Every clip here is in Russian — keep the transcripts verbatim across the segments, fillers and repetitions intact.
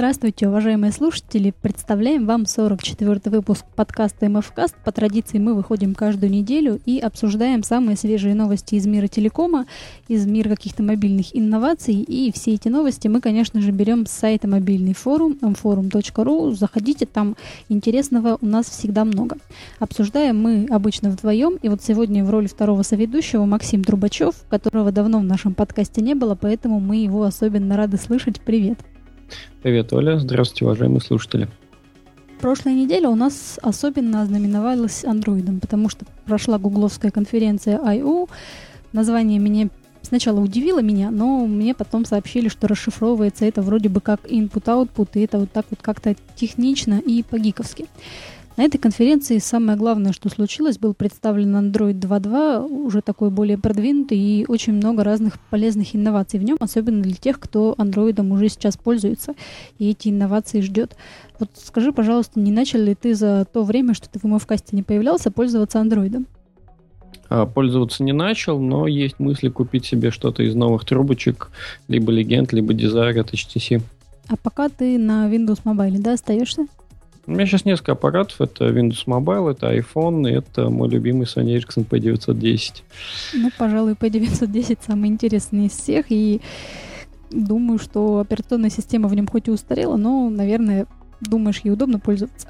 Здравствуйте, уважаемые слушатели! Представляем вам сорок четвёртый выпуск подкаста эм эф каст. По традиции мы выходим каждую неделю и обсуждаем самые свежие новости из мира телекома, из мира каких-то мобильных инноваций. И все эти новости мы, конечно же, берем с сайта мобильный форум эм форум точка ру. Заходите, там интересного у нас всегда много. Обсуждаем мы обычно вдвоем. И вот сегодня в роли второго соведущего Максим Трубачев, которого давно в нашем подкасте не было, поэтому мы его особенно рады слышать. Привет! Привет, Оля. Здравствуйте, уважаемые слушатели. Прошлая неделя у нас особенно ознаменовалась андроидом, потому что прошла гугловская конференция ай о. Название меня сначала удивило меня, но мне потом сообщили, что расшифровывается это вроде бы как input-output, и это вот так вот как-то технично и по-гиковски. На этой конференции самое главное, что случилось, был представлен Android два точка два, уже такой более продвинутый, и очень много разных полезных инноваций в нем, особенно для тех, кто андроидом уже сейчас пользуется и эти инновации ждет. Вот скажи, пожалуйста, не начал ли ты за то время, что ты в эм эф касте не появлялся, пользоваться андроидом? Пользоваться не начал, но есть мысли купить себе что-то из новых трубочек, либо Legend, либо Desire от эйч ти си. А пока ты на Windows Mobile, да, остаешься? У меня сейчас несколько аппаратов. Это Windows Mobile, это iPhone, и это мой любимый Sony Ericsson пи девятьсот десять. Ну, пожалуй, пи девятьсот десять самый интересный из всех, и думаю, что операционная система в нем хоть и устарела, но, наверное, думаешь, ей удобно пользоваться.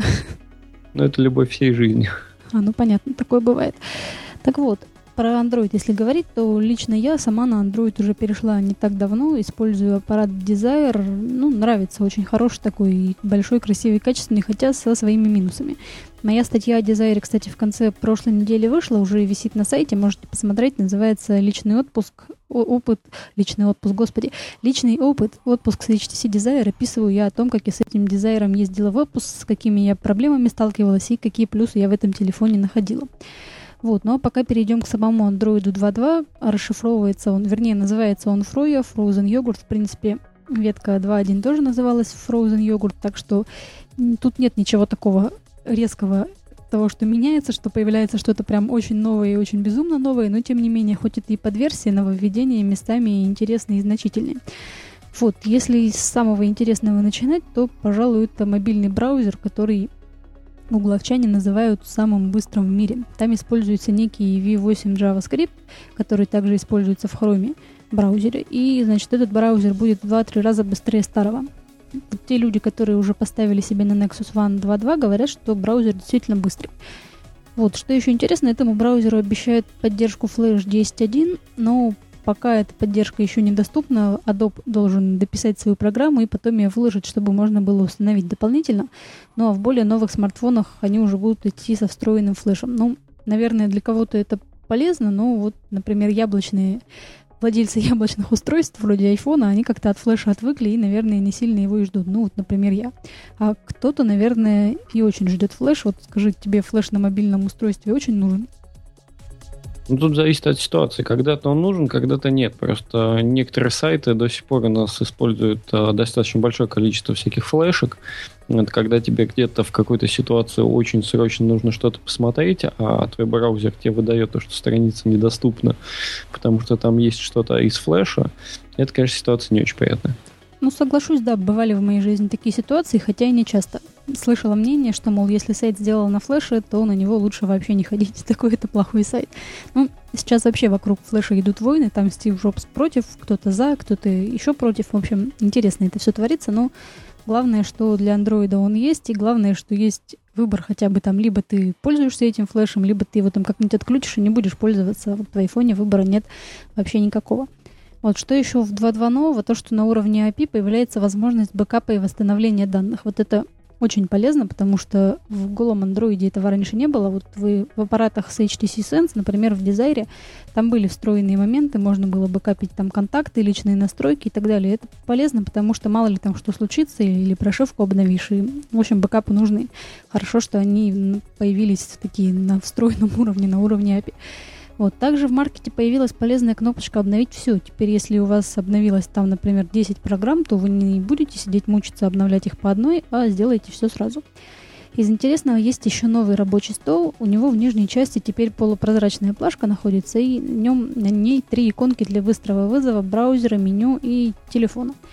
Ну, это любовь всей жизни. А, ну, понятно, такое бывает. Так вот, про Android, если говорить, то лично я сама на Android уже перешла не так давно, использую аппарат Desire, ну, нравится, очень хороший такой, большой, красивый, качественный, хотя со своими минусами. Моя статья о Desire, кстати, в конце прошлой недели вышла, уже висит на сайте, можете посмотреть, называется «Личный отпуск», опыт, личный отпуск, господи, личный опыт, отпуск с эйч ти си Desire. Описываю я о том, как я с этим Desire ездила в отпуск, с какими я проблемами сталкивалась и какие плюсы я в этом телефоне находила. Вот, ну а пока перейдем к самому Android два точка два. Расшифровывается он, вернее, называется он Froyo, Frozen Yogurt. В принципе, ветка два точка один тоже называлась Frozen Yogurt, так что тут нет ничего такого резкого, того, что меняется, что появляется что-то прям очень новое и очень безумно новое, но тем не менее, хоть это и подверсия, нововведения местами интересные и значительные. Вот, если с самого интересного начинать, то, пожалуй, это мобильный браузер, который гугловчане называют самым быстрым в мире. Там используется некий ви восемь JavaScript, который также используется в Chrome браузере. И, значит, этот браузер будет в два-три раза быстрее старого. Вот те люди, которые уже поставили себе на Nexus One два точка два, говорят, что браузер действительно быстрый. Вот, что еще интересно, этому браузеру обещают поддержку Flash десять точка один, но пока эта поддержка еще недоступна, Adobe должен дописать свою программу и потом ее выложить, чтобы можно было установить дополнительно. Ну а в более новых смартфонах они уже будут идти со встроенным флешем. Ну, наверное, для кого-то это полезно, но вот, например, яблочные владельцы яблочных устройств, вроде айфона, они как-то от флеша отвыкли и, наверное, не сильно его и ждут. Ну, вот, например, я. А кто-то, наверное, и очень ждет флеш. Вот скажи, тебе флеш на мобильном устройстве очень нужен? Ну, тут зависит от ситуации. Когда-то он нужен, когда-то нет. Просто некоторые сайты до сих пор у нас используют а, достаточно большое количество всяких флешек. Это когда тебе где-то в какой-то ситуации очень срочно нужно что-то посмотреть, а твой браузер тебе выдает то, что страница недоступна, потому что там есть что-то из флеша. Это, конечно, ситуация не очень приятная. Ну, соглашусь, да, бывали в моей жизни такие ситуации, хотя и не часто. Слышала мнение, что, мол, если сайт сделал на флеше, то на него лучше вообще не ходить. Такой это плохой сайт. Ну, сейчас вообще вокруг флеша идут войны, там Стив Джобс против, кто-то за, кто-то еще против. В общем, интересно это все творится, но главное, что для андроида он есть, и главное, что есть выбор хотя бы там, либо ты пользуешься этим флешем, либо ты его там как-нибудь отключишь и не будешь пользоваться. Вот в айфоне выбора нет вообще никакого. Вот что еще в два точка два нового, то, что на уровне эй пи ай появляется возможность бэкапа и восстановления данных. Вот это очень полезно, потому что в голом андроиде этого раньше не было. Вот вы в аппаратах с эйч ти си Sense, например, в Desire, там были встроенные моменты, можно было бэкапить там контакты, личные настройки и так далее. Это полезно, потому что мало ли там что случится, или прошивку обновишь, и, в общем, бэкапы нужны. Хорошо, что они появились такие на встроенном уровне, на уровне эй пи ай. Вот. Также в маркете появилась полезная кнопочка «Обновить все». Теперь, если у вас обновилось там, например, десять программ, то вы не будете сидеть мучиться, обновлять их по одной, а сделаете все сразу. Из интересного есть еще новый рабочий стол. У него в нижней части теперь полупрозрачная плашка находится, и на нем, на ней три иконки для быстрого вызова, браузера, меню и телефона.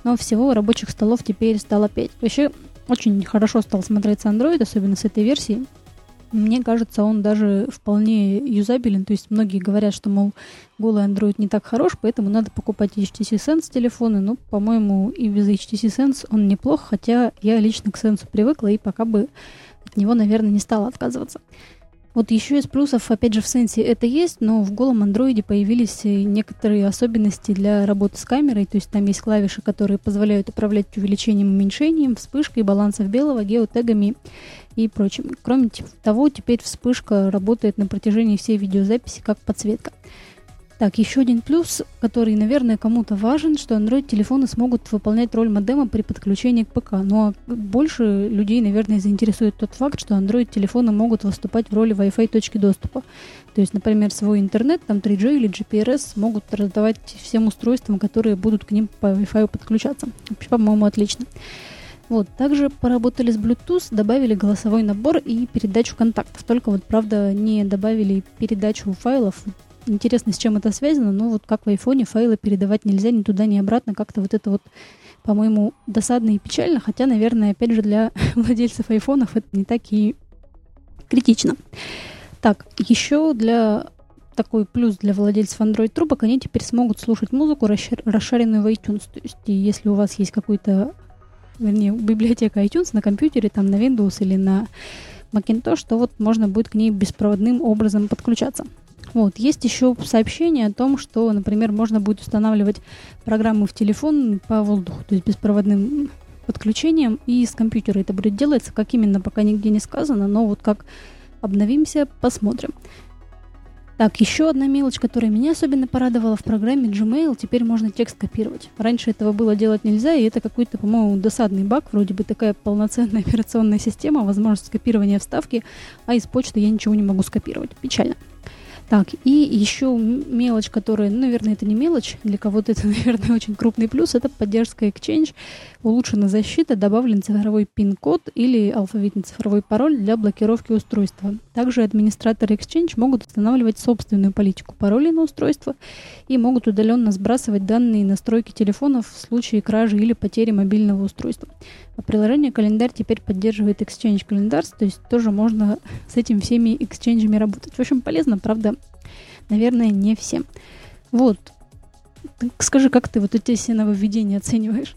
но всего рабочих столов теперь стало пять. Вообще, очень хорошо стал смотреться Android, особенно с этой версии. Мне кажется, он даже вполне юзабелен. То есть многие говорят, что, мол, голый Android не так хорош, поэтому надо покупать эйч ти си Sense телефоны. Ну, по-моему, и без эйч ти си Sense он неплох, хотя я лично к Sense привыкла и пока бы от него, наверное, не стала отказываться. Вот еще из плюсов, опять же, в Sense это есть, но в голом Android появились некоторые особенности для работы с камерой. То есть там есть клавиши, которые позволяют управлять увеличением, уменьшением, вспышкой, балансов белого, геотегами и прочим. Кроме того, теперь вспышка работает на протяжении всей видеозаписи как подсветка. Так, еще один плюс, который, наверное, кому-то важен, что Android-телефоны смогут выполнять роль модема при подключении к ПК. Но больше людей, наверное, заинтересует тот факт, что Android-телефоны могут выступать в роли Wi-Fi точки доступа. То есть, например, свой интернет, там три джи или джи пи ар эс могут раздавать всем устройствам, которые будут к ним по Wi-Fi подключаться. Вообще, по-моему, отлично. Вот, также поработали с Bluetooth, добавили голосовой набор и передачу контактов. Только вот, правда, не добавили передачу файлов. Интересно, с чем это связано, но вот как в айфоне файлы передавать нельзя ни туда, ни обратно. Как-то вот это вот, по-моему, досадно и печально. Хотя, наверное, опять же, для владельцев айфонов это не так и критично. Так, еще для такой плюс для владельцев Android-трубок, они теперь смогут слушать музыку, расширенную в iTunes. То есть, если у вас есть какой-то, вернее, библиотека iTunes на компьютере, там на Windows или на Macintosh, то вот можно будет к ней беспроводным образом подключаться. Вот. Есть еще сообщение о том, что, например, можно будет устанавливать программы в телефон по воздуху, то есть беспроводным подключением, и с компьютера это будет делаться, как именно, пока нигде не сказано, но вот как обновимся, посмотрим. Так, еще одна мелочь, которая меня особенно порадовала: в программе Gmail теперь можно текст копировать. Раньше этого было делать нельзя, и это какой-то, по-моему, досадный баг. Вроде бы такая полноценная операционная система, возможность скопирования вставки, а из почты я ничего не могу скопировать. Печально. Так, и еще мелочь, которая, ну, наверное, это не мелочь, для кого-то это, наверное, очень крупный плюс, это поддержка Exchange, улучшена защита, добавлен цифровой пин-код или алфавитный цифровой пароль для блокировки устройства. Также администраторы Exchange могут устанавливать собственную политику паролей на устройство и могут удаленно сбрасывать данные настройки телефонов в случае кражи или потери мобильного устройства. А приложение «Календарь» теперь поддерживает Exchange Calendars, то есть тоже можно с этими всеми эксченджами работать. В общем, полезно, правда, наверное, не всем. Вот. Так скажи, как ты вот эти все нововведения оцениваешь?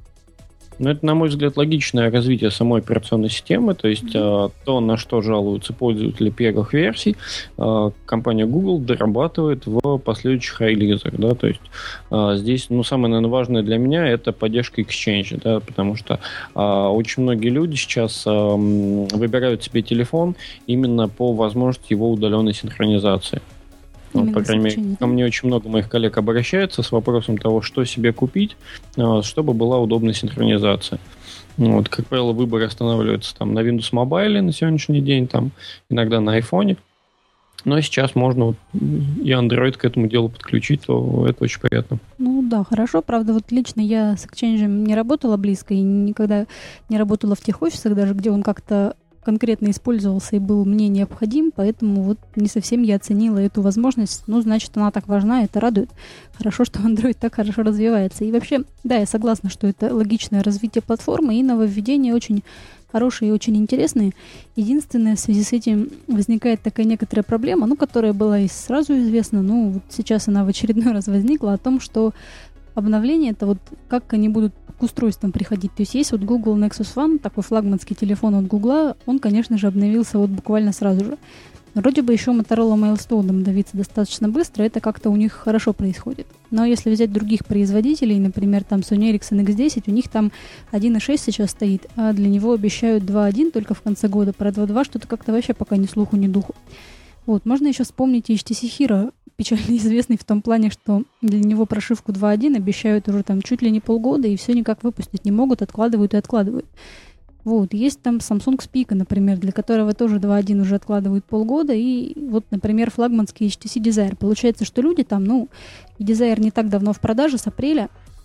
Ну, это, на мой взгляд, логичное развитие самой операционной системы, то есть mm-hmm. э, то, на что жалуются пользователи первых версий, э, компания Google дорабатывает в последующих релизах, да, то есть э, здесь, ну, самое, наверное, важное для меня это поддержка Exchange, да, потому что э, очень многие люди сейчас э, выбирают себе телефон именно по возможности его удаленной синхронизации. Ну, по крайней мере, ко мне очень много моих коллег обращаются с вопросом того, что себе купить, чтобы была удобная синхронизация. Вот, как правило, выбор останавливается там на Windows Mobile на сегодняшний день, там, иногда на iPhone. Но сейчас можно вот и Android к этому делу подключить, то это очень приятно. Ну да, хорошо. Правда, вот лично я с Exchange не работала близко и никогда не работала в тех офисах, даже где он как-то конкретно использовался и был мне необходим, поэтому вот не совсем я оценила эту возможность. Ну, значит, она так важна, это радует. Хорошо, что Android так хорошо развивается. И вообще, да, я согласна, что это логичное развитие платформы, и нововведения очень хорошие и очень интересные. Единственное, в связи с этим возникает такая некоторая проблема, ну, которая была и сразу известна, ну, вот сейчас она в очередной раз возникла, о том, что обновление, это вот как они будут к устройствам приходить. То есть есть вот Google Nexus One, такой флагманский телефон от Google, он, конечно же, обновился вот буквально сразу же. Вроде бы еще Motorola Milestone обновится достаточно быстро, это как-то у них хорошо происходит. Но если взять других производителей, например, там Sony Ericsson икс десять, у них там один и шесть сейчас стоит, а для него обещают два и один только в конце года, про два и два что-то как-то вообще пока ни слуху, ни духу. Вот, можно еще вспомнить эйч ти си Hero, печально известный в том плане, что для него прошивку два и один обещают уже там чуть ли не полгода, и все никак выпустить не могут, откладывают и откладывают. Вот, есть там Samsung Spica, например, для которого тоже два и один уже откладывают полгода, и вот, например, флагманский эйч ти си Desire. Получается, что люди там, ну, Desire не так давно в продаже, с апреля,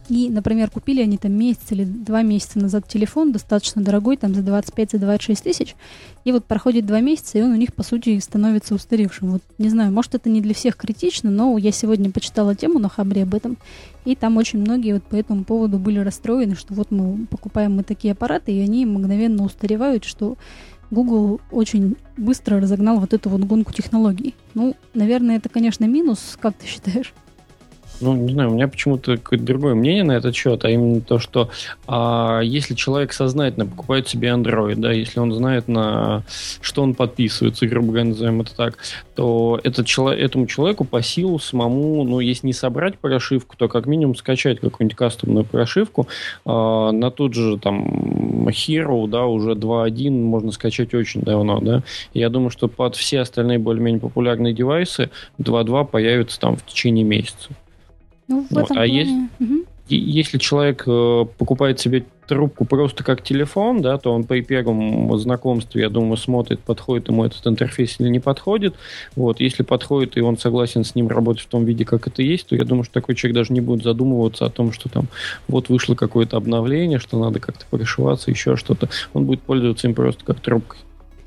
И, например, купили они там месяц или два месяца назад телефон, достаточно дорогой, там за двадцать пять - двадцать шесть тысяч, и вот проходит два месяца, и он у них, по сути, становится устаревшим. Вот, не знаю, может, это не для всех критично, но я сегодня почитала тему на Хабре об этом, и там очень многие вот по этому поводу были расстроены, что вот мы покупаем мы такие аппараты, и они мгновенно устаревают, что Google очень быстро разогнал вот эту вот гонку технологий. Ну, наверное, это, конечно, минус, как ты считаешь? Ну, не знаю, у меня почему-то какое-то другое мнение на этот счет, а именно то, что а, если человек сознательно покупает себе Android, да, если он знает, на что он подписывается, грубо говоря, назовем это так, то этот человек, этому человеку по силу самому, ну, если не собрать прошивку, то как минимум скачать какую-нибудь кастомную прошивку а, на тот же там Hero, да, уже два точка один можно скачать очень давно, да. И я думаю, что под все остальные более-менее популярные девайсы два точка два появится там в течение месяца. Ну, в вот. этом А плане... есть, угу. если человек э, покупает себе трубку просто как телефон, да, то он при первом знакомстве, я думаю, смотрит, подходит ему этот интерфейс или не подходит. Вот. Если подходит, и он согласен с ним работать в том виде, как это есть, то я думаю, что такой человек даже не будет задумываться о том, что там вот вышло какое-то обновление, что надо как-то пришиваться, еще что-то. Он будет пользоваться им просто как трубкой.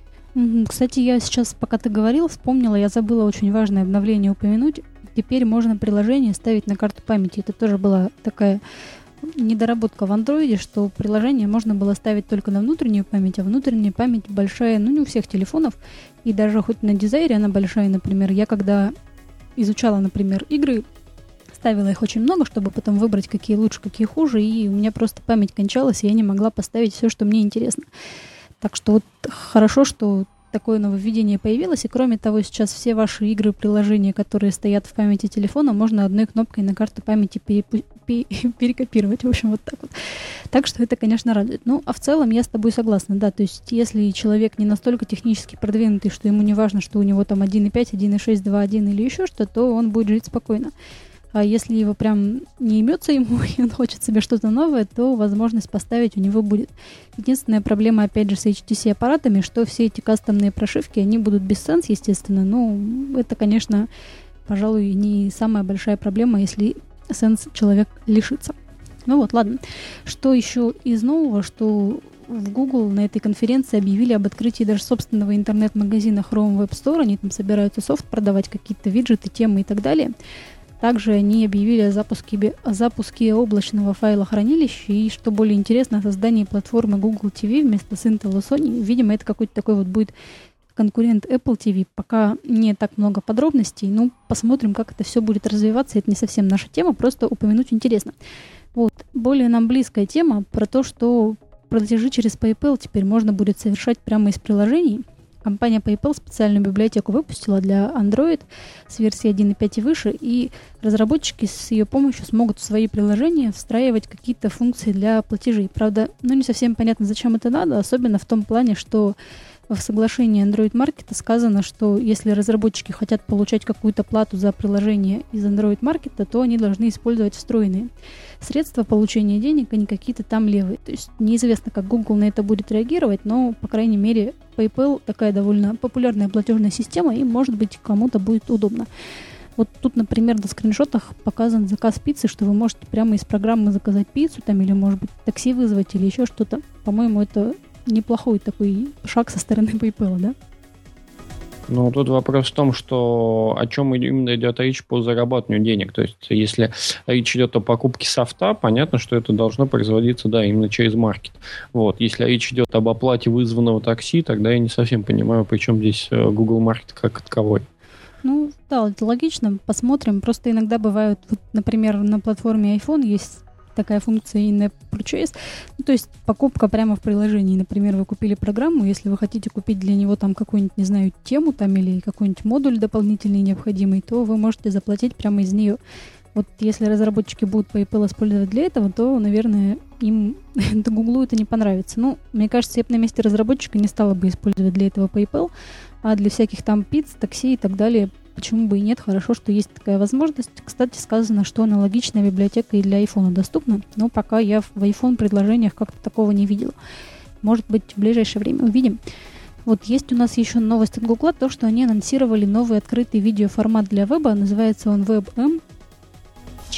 Кстати, я сейчас, пока ты говорил, вспомнила, я забыла очень важное обновление упомянуть. Теперь можно приложение ставить на карту памяти. Это тоже была такая недоработка в андроиде, что приложение можно было ставить только на внутреннюю память, а внутренняя память большая, ну, не у всех телефонов, и даже хоть на Desire она большая, например. Я когда изучала, например, игры, ставила их очень много, чтобы потом выбрать, какие лучше, какие хуже, и у меня просто память кончалась, и я не могла поставить все, что мне интересно. Так что вот хорошо, что такое нововведение появилось, и кроме того, сейчас все ваши игры, приложения, которые стоят в памяти телефона, можно одной кнопкой на карту памяти перепу- перекопировать, в общем, вот так вот. Так что это, конечно, радует. Ну, а в целом я с тобой согласна, да, то есть если человек не настолько технически продвинутый, что ему не важно, что у него там один и пять, один и шесть, два точка один или еще что, то он будет жить спокойно. А если его прям не имется ему, и он хочет себе что-то новое, то возможность поставить у него будет. Единственная проблема, опять же, с эйч ти си-аппаратами, что все эти кастомные прошивки, они будут без сенс, естественно, но это, конечно, пожалуй, не самая большая проблема, если сенс человек лишится. Ну вот, ладно. Что еще из нового, что в Google на этой конференции объявили об открытии даже собственного интернет-магазина Chrome Web Store, они там собираются софт продавать, какие-то виджеты, темы и так далее. Также они объявили о запуске, о запуске облачного файлохранилища и, что более интересно, о создании платформы Google ти ви вместо с Intel и Sony. Видимо, это какой-то такой вот будет конкурент Apple ти ви. Пока не так много подробностей, ну, посмотрим, как это все будет развиваться. Это не совсем наша тема, просто упомянуть интересно. Вот. Более нам близкая тема про то, что платежи через PayPal теперь можно будет совершать прямо из приложений. Компания PayPal специальную библиотеку выпустила для Android с версии один и пять и выше, и разработчики с ее помощью смогут в свои приложения встраивать какие-то функции для платежей. Правда, ну не совсем понятно, зачем это надо, особенно в том плане, что в соглашении Android Market сказано, что если разработчики хотят получать какую-то плату за приложение из Android Market, то они должны использовать встроенные средства получения денег, а не какие-то там левые. То есть неизвестно, как Google на это будет реагировать, но, по крайней мере, PayPal такая довольно популярная платежная система, и, может быть, кому-то будет удобно. Вот тут, например, на скриншотах показан заказ пиццы, что вы можете прямо из программы заказать пиццу, там, или, может быть, такси вызвать, или еще что-то. По-моему, это неплохой такой шаг со стороны PayPal, да? Ну, тут вопрос в том, что о чем именно идет речь по зарабатыванию денег. То есть, если речь идет о покупке софта, понятно, что это должно производиться, да, именно через маркет. Вот. Если речь идет об оплате вызванного такси, тогда я не совсем понимаю, при чем здесь Google Market как таковой. Ну, да, это логично. Посмотрим. Просто иногда бывают, вот, например, на платформе iPhone есть такая функция in-app purchase, ну, то есть покупка прямо в приложении. Например, вы купили программу, если вы хотите купить для него там какую-нибудь, не знаю, тему там или какой-нибудь модуль дополнительный необходимый, то вы можете заплатить прямо из нее. Вот если разработчики будут PayPal использовать для этого, то, наверное, им Гуглу это не понравится. Ну, мне кажется, я бы на месте разработчика не стала бы использовать для этого PayPal, а для всяких там пиц, такси и так далее, почему бы и нет, хорошо, что есть такая возможность. Кстати, сказано, что аналогичная библиотека и для iPhone доступна, но пока я в iPhone предложениях как-то такого не видела. Может быть, в ближайшее время увидим. Вот есть у нас еще новость от Google, то, что они анонсировали новый открытый видеоформат для веба, называется он WebM.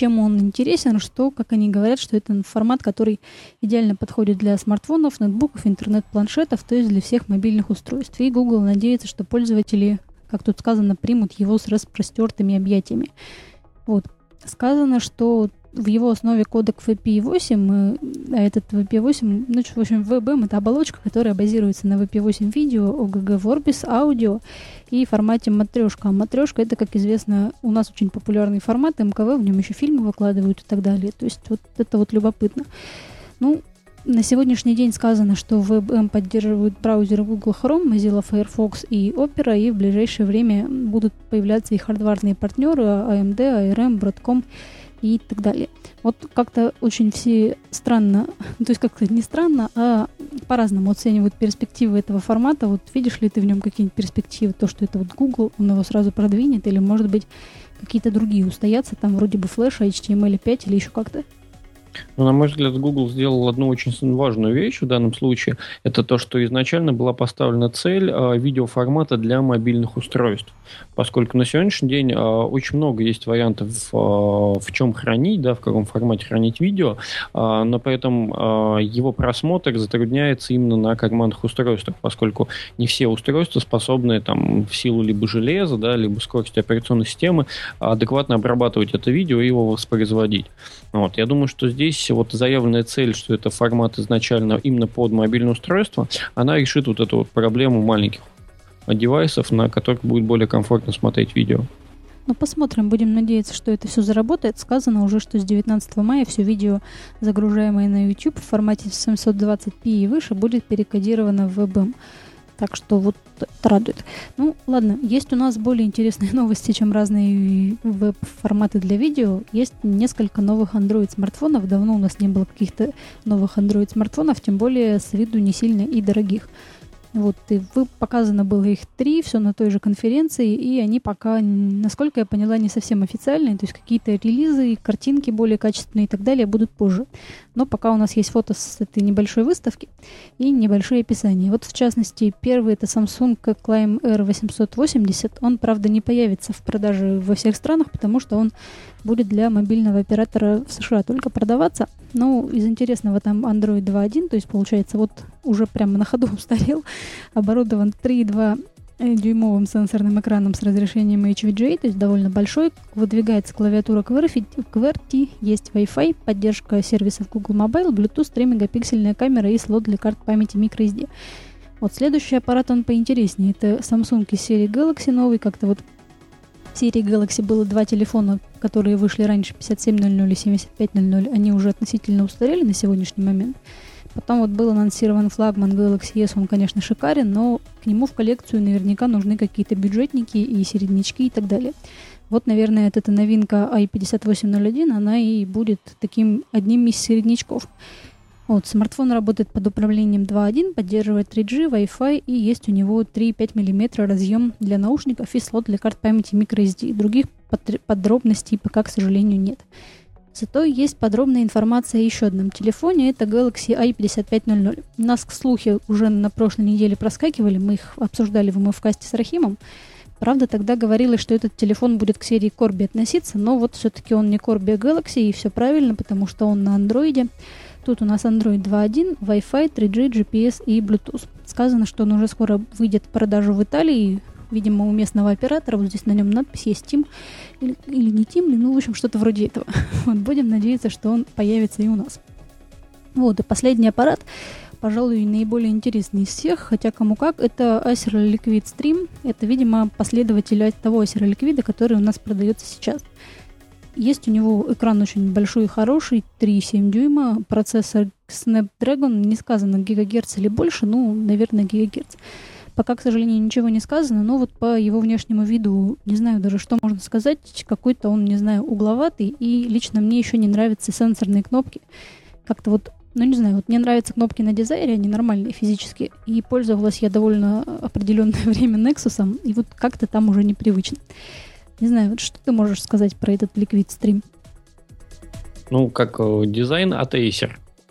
чем он интересен, что, как они говорят, что это формат, который идеально подходит для смартфонов, ноутбуков, интернет-планшетов, то есть для всех мобильных устройств. И Google надеется, что пользователи, как тут сказано, примут его с распростертыми объятиями. Вот. Сказано, что в его основе кодек ви пи восемь, а этот ви пи восемь, ну, в общем, ви би эм — это оболочка, которая базируется на ви пи восемь видео, о джи джи Vorbis, аудио и формате матрешка. А матрешка — это, как известно, у нас очень популярный формат, эм ка вэ, в нем еще фильмы выкладывают и так далее. То есть вот это вот любопытно. Ну, на сегодняшний день сказано, что ви би эм поддерживают браузеры Google Chrome, Mozilla Firefox и Opera, и в ближайшее время будут появляться и хардварные партнеры эй эм ди, эй ар эм, Broadcom и так далее. Вот как-то очень все странно, то есть как-то не странно, а по-разному оценивают перспективы этого формата. Вот видишь ли ты в нем какие-нибудь перспективы, то, что это вот Google, он его сразу продвинет, или, может быть, какие-то другие устоятся, там вроде бы флеша, эйч ти эм эль пять или еще как-то? Ну, на мой взгляд, Google сделал одну очень важную вещь в данном случае. Это то, что изначально была поставлена цель а, видеоформата для мобильных устройств. Поскольку на сегодняшний день а, очень много есть вариантов, а, в чем хранить, да, в каком формате хранить видео, а, но при этом а, его просмотр затрудняется именно на карманных устройствах, поскольку не все устройства способны там, в силу либо железа, да, либо скорости операционной системы адекватно обрабатывать это видео и его воспроизводить. Вот. Я думаю, что здесь вот заявленная цель, что это формат изначально именно под мобильное устройство, она решит вот эту вот проблему маленьких девайсов, на которых будет более комфортно смотреть видео. Ну, посмотрим. Будем надеяться, что это все заработает. Сказано уже, что с девятнадцатого мая все видео, загружаемое на YouTube в формате семьсот двадцать пи и выше, будет перекодировано в ви би эм. Так что вот это радует. Ну, ладно, есть у нас более интересные новости, чем разные веб-форматы для видео. Есть несколько новых Android-смартфонов. Давно у нас не было каких-то новых Android-смартфонов, тем более с виду не сильно и дорогих. Вот, и вы, показано было их три, все на той же конференции, и они пока, насколько я поняла, не совсем официальные, то есть какие-то релизы, картинки более качественные и так далее будут позже. Но пока у нас есть фото с этой небольшой выставки и небольшое описание. Вот, в частности, первый — это Samsung Climb эр восемьсот восемьдесят. Он, правда, не появится в продаже во всех странах, потому что он будет для мобильного оператора в США только продаваться. Но из интересного там Android два точка один, то есть, получается, вот уже прямо на ходу устарел, оборудован три и два дюймовым сенсорным экраном с разрешением эйч ви джи эй, то есть довольно большой, выдвигается клавиатура QWERTY, есть Wi-Fi, поддержка сервисов Google Mobile, Bluetooth, три мегапиксельная камера и слот для карт памяти microSD. Вот следующий аппарат, он поинтереснее, это Samsung из серии Galaxy новый, как-то вот в серии Galaxy было два телефона, которые вышли раньше, пятьдесят семь ноль ноль и семьдесят пять ноль ноль, они уже относительно устарели на сегодняшний момент. Потом вот был анонсирован флагман Galaxy эс, он, конечно, шикарен, но к нему в коллекцию наверняка нужны какие-то бюджетники и середнячки и так далее. Вот, наверное, эта новинка ай пятьдесят восемь ноль один, она и будет таким одним из середнячков. Вот, смартфон работает под управлением два точка один, поддерживает три джи, Wi-Fi, и есть у него три и пять миллиметра разъем для наушников и слот для карт памяти microSD. Других под- подробностей пока, к сожалению, нет. Зато есть подробная информация о еще одном телефоне, это Galaxy ай пятьдесят пять ноль ноль. У нас, к слухе, уже на прошлой неделе проскакивали, мы их обсуждали в МФКасте с Рахимом. Правда, тогда говорилось, что этот телефон будет к серии Corby относиться, но вот все-таки он не Corby, а Galaxy, и все правильно, потому что он на андроиде. Тут у нас Android два точка один, Wi-Fi, три джи, джи пи эс и Bluetooth. Сказано, что он уже скоро выйдет в продажу в Италии, видимо, у местного оператора. Вот здесь на нем надпись есть Team или, или не Team, ну, в общем, что-то вроде этого. Вот, будем надеяться, что он появится и у нас. Вот, и последний аппарат, пожалуй, наиболее интересный из всех, хотя кому как, это Acer Liquid Stream. Это, видимо, последователь того Acer Liquid, который у нас продается сейчас. Есть у него экран очень большой и хороший, три и семь дюйма, процессор Snapdragon, не сказано гигагерц или больше, ну, наверное, гигагерц. Пока, к сожалению, ничего не сказано, но вот по его внешнему виду, не знаю даже, что можно сказать, какой-то он, не знаю, угловатый, и лично мне еще не нравятся сенсорные кнопки. Как-то вот, ну, не знаю, вот мне нравятся кнопки на дизайре, они нормальные физически, и пользовалась я довольно определенное время Nexus, и вот как-то там уже непривычно. Не знаю, вот что ты можешь сказать про этот Liquid Stream? Ну, как э, дизайн от Acer.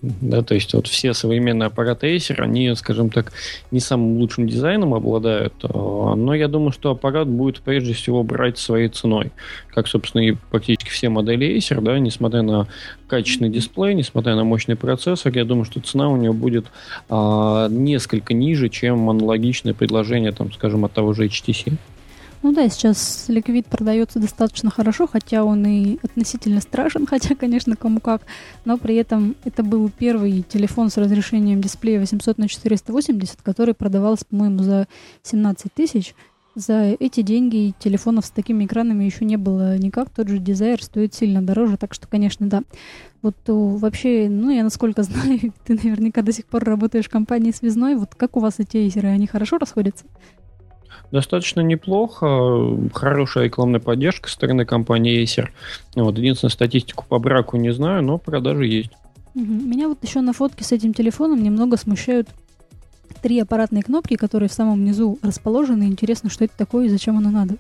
Да, то есть вот все современные аппараты Acer, они, скажем так, не самым лучшим дизайном обладают, но я думаю, что аппарат будет прежде всего брать своей ценой, как, собственно, и практически все модели Acer, да, несмотря на качественный дисплей, несмотря на мощный процессор, я думаю, что цена у него будет а, несколько ниже, чем аналогичное предложение, там, скажем, от того же эйч ти си. Ну да, сейчас Liquid продается достаточно хорошо, хотя он и относительно страшен, хотя, конечно, кому как, но при этом это был первый телефон с разрешением дисплея восемьсот на четыреста восемьдесят, который продавался, по-моему, за семнадцать тысяч. За эти деньги телефонов с такими экранами еще не было никак. Тот же Desire стоит сильно дороже, так что, конечно, да. Вот вообще, ну, я насколько знаю, ты наверняка до сих пор работаешь в компании связной. Вот как у вас эти Acer, они хорошо расходятся? Достаточно неплохо, хорошая рекламная поддержка со стороны компании Acer. Вот, единственную статистику по браку не знаю, но продажи есть. Угу. Меня вот еще на фотке с этим телефоном немного смущают три аппаратные кнопки, которые в самом низу расположены. Интересно, что это такое и зачем оно надо?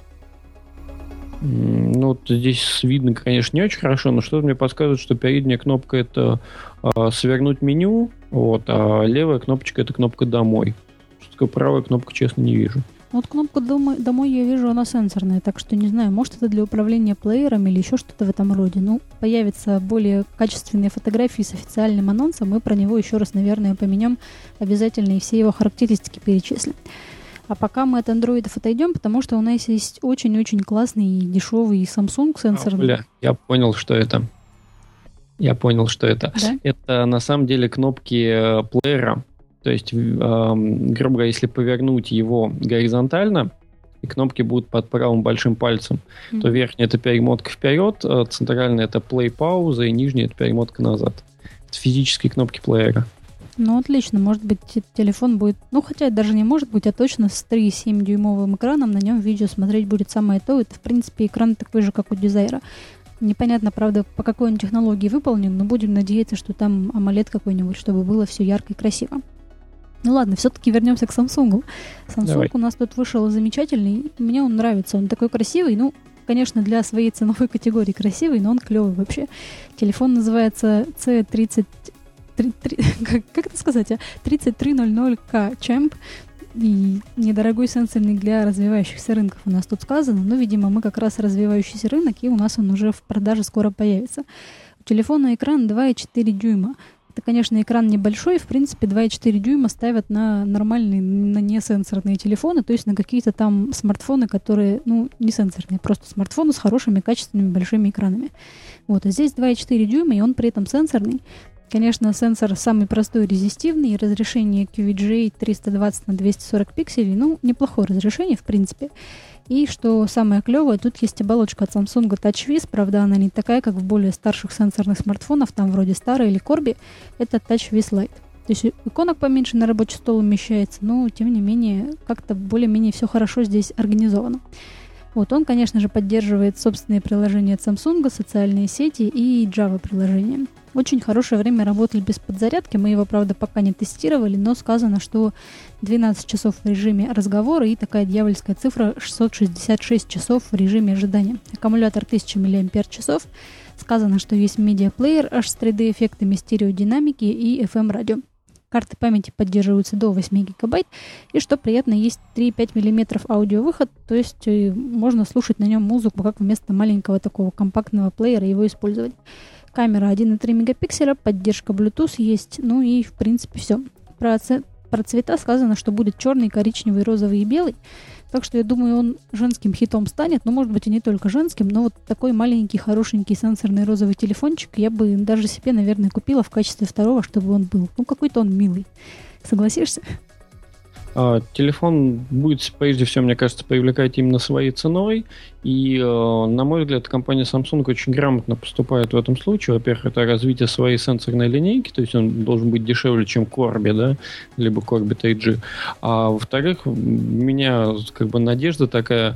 Ну, вот здесь видно, конечно, не очень хорошо, но что-то мне подсказывает, что передняя кнопка — это а, свернуть меню, вот, а левая кнопочка — это кнопка «Домой». Что такое правая кнопка, честно, не вижу. Вот кнопку домой, домой я вижу, она сенсорная, так что не знаю, может это для управления плеером или еще что-то в этом роде. Ну, появятся более качественные фотографии с официальным анонсом, мы про него еще раз, наверное, поменяем обязательно и все его характеристики перечислим. А пока мы от андроидов отойдем, потому что у нас есть очень-очень классный и дешевый Samsung сенсорный. А, бля, я понял, что это. Я понял, что это. Да? Это на самом деле кнопки плеера. То есть, э, грубо говоря, если повернуть его горизонтально, и кнопки будут под правым большим пальцем, mm-hmm. то верхняя — это перемотка вперед, а центральная — это play-пауза, и нижняя — это перемотка назад. Это физические кнопки плеера. Ну, отлично. Может быть, телефон будет... Ну, хотя даже не может быть, а точно с три и семь дюймовым экраном на нем видео смотреть будет самое то. Это, в принципе, экран такой же, как у Desire. Непонятно, правда, по какой он технологии выполнен, но будем надеяться, что там AMOLED какой-нибудь, чтобы было все ярко и красиво. Ну ладно, все-таки вернемся к Samsung. Samsung Давай. У нас тут вышел замечательный. Мне он нравится. Он такой красивый. Ну, конечно, для своей ценовой категории красивый, но он клевый вообще. Телефон называется си тридцать... Как, как это сказать? тридцать три ноль ноль кей Champ. И недорогой сенсорный для развивающихся рынков у нас тут сказано. Но, видимо, мы как раз развивающийся рынок, и у нас он уже в продаже скоро появится. У телефона экран два и четыре дюйма. Это, конечно, экран небольшой, в принципе, два и четыре дюйма ставят на нормальные, на несенсорные телефоны, то есть на какие-то там смартфоны, которые, ну, не сенсорные, просто смартфоны с хорошими, качественными, большими экранами. Вот, а здесь два и четыре дюйма, и он при этом сенсорный. Конечно, сенсор самый простой, резистивный, разрешение кью ви джи эй триста двадцать на двести сорок пикселей, ну, неплохое разрешение, в принципе. И что самое клевое, тут есть оболочка от Samsung TouchWiz, правда, она не такая, как в более старших сенсорных смартфонах, там вроде Star или Corby, это TouchWiz Lite. То есть иконок поменьше на рабочий стол умещается, но, тем не менее, как-то более-менее все хорошо здесь организовано. Вот, он, конечно же, поддерживает собственные приложения от Samsung, социальные сети и Java-приложения. Очень хорошее время работали без подзарядки, мы его, правда, пока не тестировали, но сказано, что двенадцать часов в режиме разговора и такая дьявольская цифра шестьсот шестьдесят шесть часов в режиме ожидания. Аккумулятор тысяча миллиампер-часов. Сказано, что есть медиаплеер аж с три дэ-эффектами, стереодинамики и эф эм-радио. Карты памяти поддерживаются до восемь гигабайт, и, что приятно, есть три и пять миллиметров аудиовыход, то есть можно слушать на нем музыку, как вместо маленького такого компактного плеера его использовать. Камера один и три мегапикселя, поддержка Bluetooth есть, ну и, в принципе, все. Про, ц... Про цвета сказано, что будет черный, коричневый, розовый и белый, так что я думаю, он женским хитом станет, но, может быть, и не только женским, но вот такой маленький, хорошенький сенсорный розовый телефончик я бы даже себе, наверное, купила в качестве второго, чтобы он был. Ну, какой-то он милый. Согласишься? А, телефон будет, прежде всего, мне кажется, привлекать именно своей ценой. И, на мой взгляд, компания Samsung очень грамотно поступает в этом случае. Во-первых, это развитие своей сенсорной линейки, то есть он должен быть дешевле, чем Corby, да, либо Corby ти джи. А во-вторых, у меня как бы надежда такая...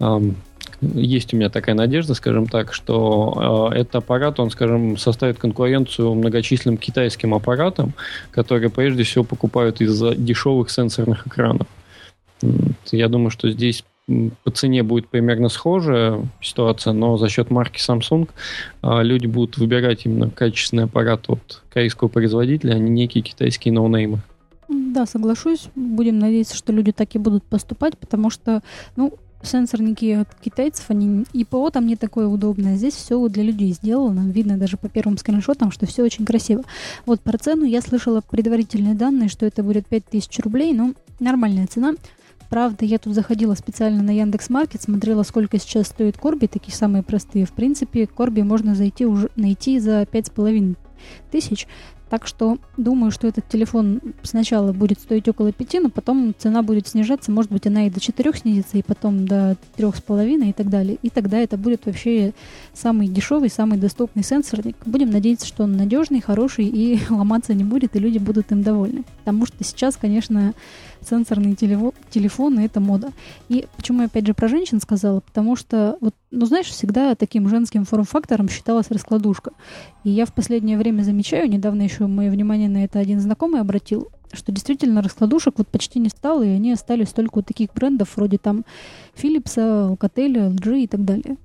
Есть у меня такая надежда, скажем так, что э, этот аппарат, он, скажем, составит конкуренцию многочисленным китайским аппаратам, которые прежде всего покупают из-за дешевых сенсорных экранов. Я думаю, что здесь по цене будет примерно схожая ситуация, но за счет марки Samsung люди будут выбирать именно качественный аппарат от корейского производителя, а не некие китайские ноунеймы. Да, соглашусь. Будем надеяться, что люди так и будут поступать, потому что, ну, сенсорники от китайцев, они и ПО там не такое удобное. Здесь все для людей сделано. Видно даже по первым скриншотам, что все очень красиво. Вот про цену я слышала предварительные данные, что это будет пять тысяч рублей, но нормальная цена. Правда, я тут заходила специально на Яндекс.Маркет, смотрела, сколько сейчас стоит Корби, такие самые простые. В принципе, Корби можно зайти уже найти за пять с половиной тысяч. Так что думаю, что этот телефон сначала будет стоить около пяти, но потом цена будет снижаться. Может быть, она и до четырех снизится, и потом до трех с половиной и так далее. И тогда это будет вообще самый дешевый, самый доступный сенсорник. Будем надеяться, что он надежный, хороший и ломаться не будет, и люди будут им довольны. Потому что сейчас, конечно, сенсорные телефо- телефоны — это мода. И почему я опять же про женщин сказала? Потому что, вот, ну знаешь, всегда таким женским форм-фактором считалась раскладушка. И я в последнее время замечаю, недавно еще мое внимание на это один знакомый обратил, что действительно раскладушек вот почти не стало, и они остались только у таких брендов вроде там Philips, Alcatel, эл джи и так далее.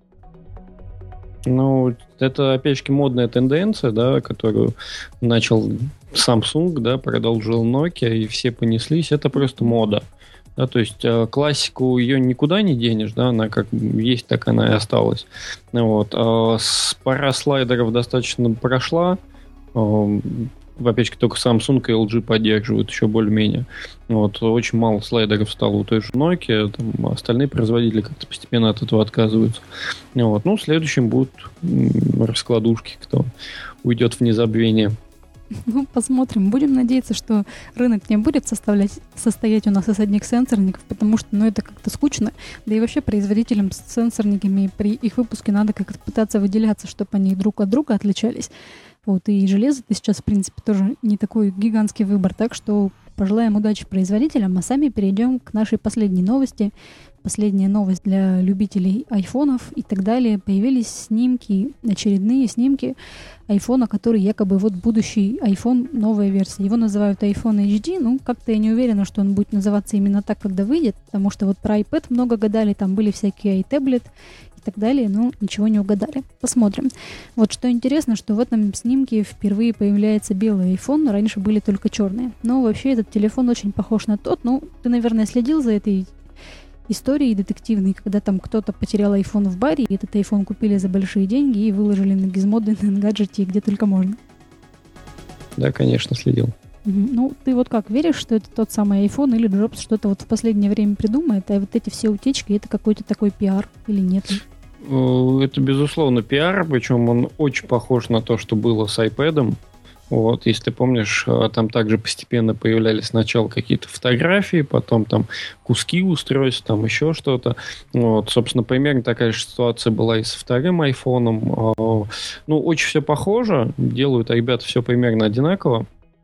Ну, это, опять же, модная тенденция, да, которую начал Samsung, да, продолжил Nokia, и все понеслись. Это просто мода. Да, то есть э, классику ее никуда не денешь, да, она как есть, так она и осталась. Вот. А с, пора слайдеров достаточно прошла. Э, опять же, только Samsung и эл джи поддерживают еще более-менее. Вот. Очень мало слайдеров стало у той же Nokia, там, остальные производители как-то постепенно от этого отказываются. Вот. Ну, следующим будут м, раскладушки, кто уйдет в незабвение. Ну, посмотрим. Будем надеяться, что рынок не будет составлять, состоять у нас из одних сенсорников, потому что, ну, это как-то скучно. Да и вообще производителям с сенсорниками при их выпуске надо как-то пытаться выделяться, чтобы они друг от друга отличались. Вот, и железо-то сейчас, в принципе, тоже не такой гигантский выбор, так что пожелаем удачи производителям, а сами перейдем к нашей последней новости. Последняя новость для любителей айфонов и так далее. Появились снимки, очередные снимки айфона, который якобы вот будущий iPhone, новая версия. Его называют iPhone эйч ди. Ну, как-то я не уверена, что он будет называться именно так, когда выйдет, потому что вот про iPad много гадали, там были всякие iTablet и так далее, но ничего не угадали. Посмотрим. Вот что интересно, что в этом снимке впервые появляется белый iPhone, раньше были только черные. Но вообще этот телефон очень похож на тот. Ну, ты, наверное, следил за этой истории детективные, когда там кто-то потерял iPhone в баре, и этот iPhone купили за большие деньги и выложили на Gizmodo, на Engadget, где только можно. Да, конечно, следил. Угу. Ну, ты вот как, веришь, что это тот самый iPhone, или Джобс что-то вот в последнее время придумает, а вот эти все утечки, это какой-то такой пиар или нет? Это, безусловно, пиар, причем он очень похож на то, что было с iPad'ом. Вот, если ты помнишь, там также постепенно появлялись сначала какие-то фотографии, потом там куски устройств, там еще что-то. Вот, собственно, примерно такая же ситуация была и со вторым айфоном. Ну, очень все похоже, делают ребята все примерно одинаково.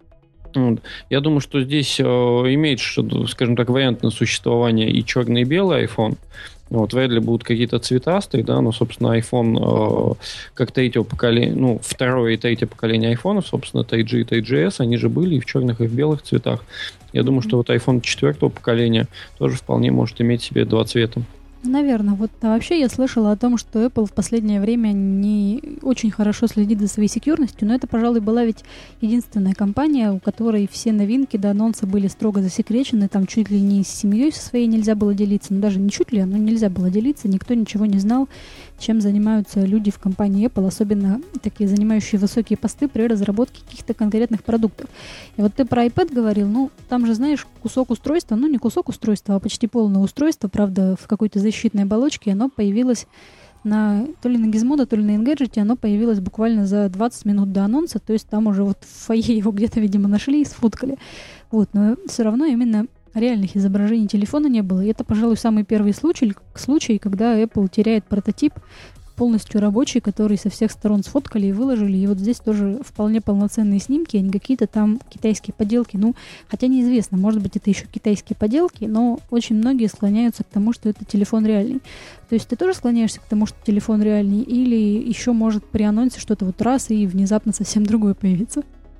Я думаю, что здесь имеет, скажем так, вариант на существование и черный, и белый iPhone. Вот, вряд ли будут какие-то цветастые, да, но, собственно, iPhone э, как третьего поколения, ну, второе и третье поколение айфонов, собственно, три джи и три джи эс, они же были и в черных, и в белых цветах. Я думаю, что вот iPhone четвертого поколения тоже вполне может иметь себе два цвета. Наверное. Вот а вообще я слышала о том, что Apple в последнее время не очень хорошо следит за своей секьюрностью, но это, пожалуй, была ведь единственная компания, у которой все новинки до анонса были строго засекречены, там чуть ли не с семьей со своей нельзя было делиться, ну даже не чуть ли, но нельзя было делиться, никто ничего не знал, чем занимаются люди в компании Apple, особенно такие занимающие высокие посты при разработке каких-то конкретных продуктов. И вот ты про iPad говорил, ну там же, знаешь, кусок устройства, ну не кусок устройства, а почти полное устройство, правда, в какой-то защитной оболочке, оно появилось на, то ли на Gizmodo, то ли на Engadget, оно появилось буквально за двадцать минут до анонса, то есть там уже вот в фойе его где-то, видимо, нашли и сфоткали. Вот, но все равно именно реальных изображений телефона не было. И это, пожалуй, самый первый случай, случай, когда Apple теряет прототип полностью рабочий, который со всех сторон сфоткали и выложили. И вот здесь тоже вполне полноценные снимки, а не какие-то там китайские поделки. Ну, хотя неизвестно, может быть, это еще китайские поделки, но очень многие склоняются к тому, что это телефон реальный. То есть ты тоже склоняешься к тому, что телефон реальный, или еще может при анонсе что-то вот раз и внезапно совсем другое появиться?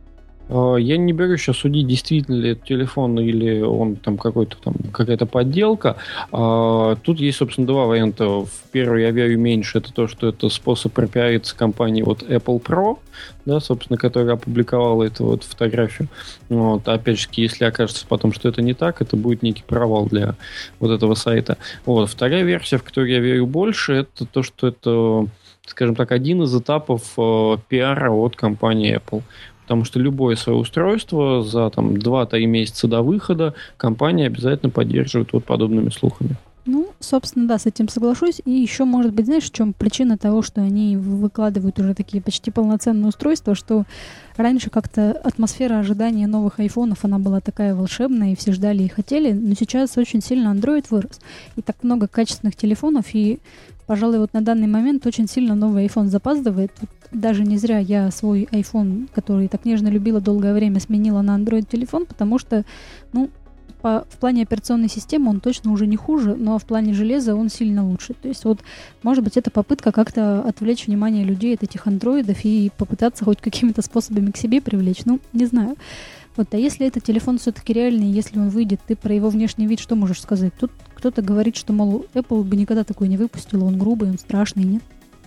Я не беру сейчас судить, действительно ли это телефон или он там какой-то там какая-то подделка. Тут есть, собственно, два варианта. Первый, я верю меньше, это то, что это способ пропиариться компании вот Apple Pro, да, собственно, которая опубликовала эту вот фотографию. Вот. Опять же, если окажется потом, что это не так, это будет некий провал для вот этого сайта. Вот. Вторая версия, в которую я верю больше, это то, что это, скажем так, один из этапов э, пиара от компании Apple. Потому что любое свое устройство за там, два-три месяца до выхода компания обязательно поддерживает вот подобными слухами. Ну, собственно, да, с этим соглашусь. И еще, может быть, знаешь, в чем причина того, что они выкладывают уже такие почти полноценные устройства, что раньше как-то атмосфера ожидания новых айфонов, она была такая волшебная, и все ждали и хотели, но сейчас очень сильно Android вырос. И так много качественных телефонов, и, пожалуй, вот на данный момент очень сильно новый iPhone запаздывает. Вот даже не зря я свой iPhone, который так нежно любила долгое время, сменила на Android-телефон, потому что, ну, По, в плане операционной системы он точно уже не хуже, но в плане железа он сильно лучше. То есть вот, может быть, это попытка как-то отвлечь внимание людей от этих андроидов и попытаться хоть какими-то способами к себе привлечь. Ну, не знаю. Вот, а если этот телефон все-таки реальный, если он выйдет, ты про его внешний вид что можешь сказать? Тут кто-то говорит, что, мол, Apple бы никогда такой не выпустил, он грубый, он страшный, нет?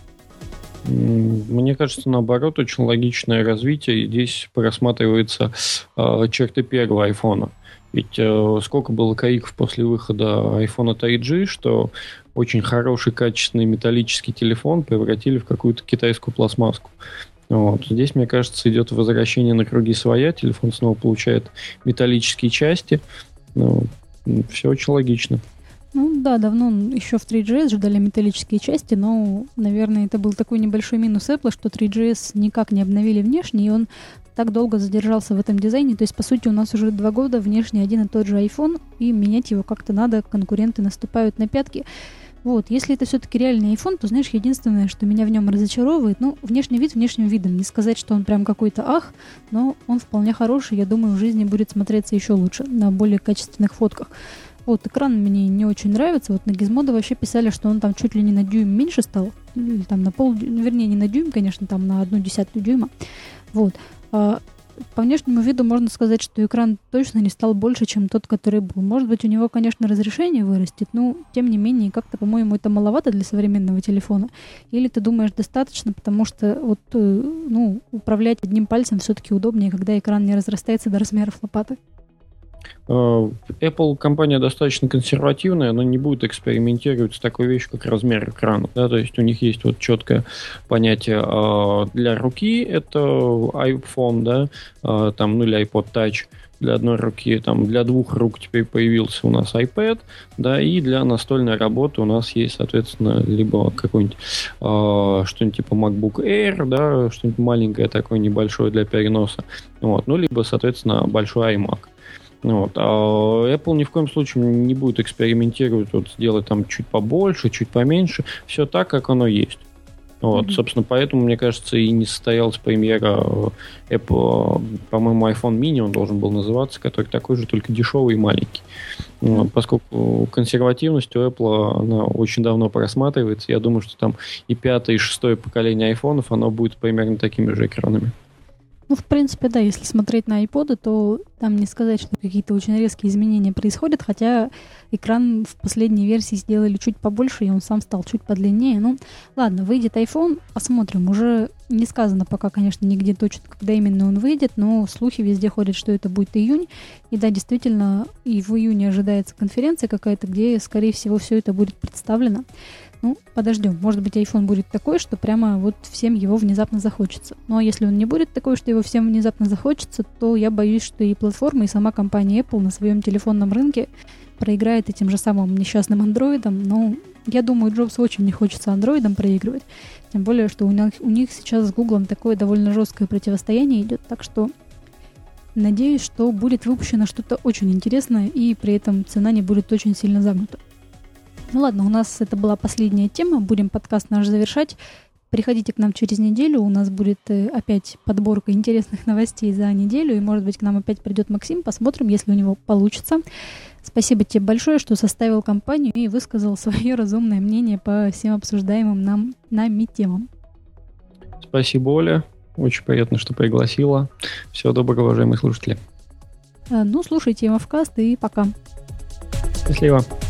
Мне кажется, наоборот, очень логичное развитие. И здесь просматриваются э, черты первого айфона. Ведь э, сколько было каиков после выхода айфон три джи, что очень хороший, качественный металлический телефон превратили в какую-то китайскую пластмасску. Вот. Здесь, мне кажется, идет возвращение на круги своя. Телефон снова получает металлические части. Ну, все очень логично. Ну да, давно еще в три джи эс ждали металлические части, но, наверное, это был такой небольшой минус Apple, что три джи эс никак не обновили внешне, и он так долго задержался в этом дизайне. То есть, по сути, у нас уже два года внешне один и тот же iPhone, и менять его как-то надо, конкуренты наступают на пятки. Вот, если это все-таки реальный iPhone, то, знаешь, единственное, что меня в нем разочаровывает, ну, внешний вид внешним видом. Не сказать, что он прям какой-то ах, но он вполне хороший, я думаю, в жизни будет смотреться еще лучше, на более качественных фотках. Вот, экран мне не очень нравится. Вот на Gizmodo вообще писали, что он там чуть ли не на дюйм меньше стал. Или там на пол, вернее, не на дюйм, конечно, там на одну десятую дюйма. Вот. А по внешнему виду можно сказать, что экран точно не стал больше, чем тот, который был. Может быть, у него, конечно, разрешение вырастет, но, тем не менее, как-то, по-моему, это маловато для современного телефона. Или ты думаешь, достаточно, потому что вот, ну, управлять одним пальцем все-таки удобнее, когда экран не разрастается до размеров лопаты. Apple компания достаточно консервативная, но не будет экспериментировать с такой вещью, как размер экрана. Да? То есть у них есть вот четкое понятие для руки, это iPhone, да, там, ну или iPod Touch для одной руки, там, для двух рук теперь появился у нас iPad, да, и для настольной работы у нас есть, соответственно, либо какой-нибудь э, что-нибудь типа MacBook Air, да, что-нибудь маленькое такое, небольшое для переноса, вот, ну, либо, соответственно, большой iMac. Вот. А Apple ни в коем случае не будет экспериментировать, вот, сделать там чуть побольше, чуть поменьше. Все так, как оно есть. Вот. Mm-hmm. Собственно, поэтому, мне кажется, и не состоялась премьера Apple, по-моему, iPhone mini он должен был называться, который такой же, только дешевый и маленький. Mm-hmm. Вот. Поскольку консервативность у Apple, она очень давно просматривается, я думаю, что там и пятое, и шестое поколение айфонов, оно будет примерно такими же экранами. Ну, в принципе, да, если смотреть на iPod, то там не сказать, что какие-то очень резкие изменения происходят, хотя экран в последней версии сделали чуть побольше, и он сам стал чуть подлиннее. Ну, ладно, выйдет iPhone, посмотрим. Уже не сказано пока, конечно, нигде точно, когда именно он выйдет, но слухи везде ходят, что это будет июнь. И да, действительно, и в июне ожидается конференция какая-то, где, скорее всего, все это будет представлено. Ну, подождем. Может быть, iPhone будет такой, что прямо вот всем его внезапно захочется. Ну, а если он не будет такой, что его всем внезапно захочется, то я боюсь, что и платформа, и сама компания Apple на своем телефонном рынке проиграет этим же самым несчастным андроидом. Но я думаю, Джобсу очень не хочется андроидом проигрывать. Тем более, что у них, у них сейчас с Гуглом такое довольно жесткое противостояние идет. Так что надеюсь, что будет выпущено что-то очень интересное, и при этом цена не будет очень сильно загнута. Ну ладно, у нас это была последняя тема, будем подкаст наш завершать. Приходите к нам через неделю, у нас будет опять подборка интересных новостей за неделю, и, может быть, к нам опять придет Максим, посмотрим, если у него получится. Спасибо тебе большое, что составил компанию и высказал свое разумное мнение по всем обсуждаемым нам, нами темам. Спасибо, Оля. Очень приятно, что пригласила. Всего доброго, уважаемые слушатели. Ну, слушайте эм эф каст и пока. Счастливо.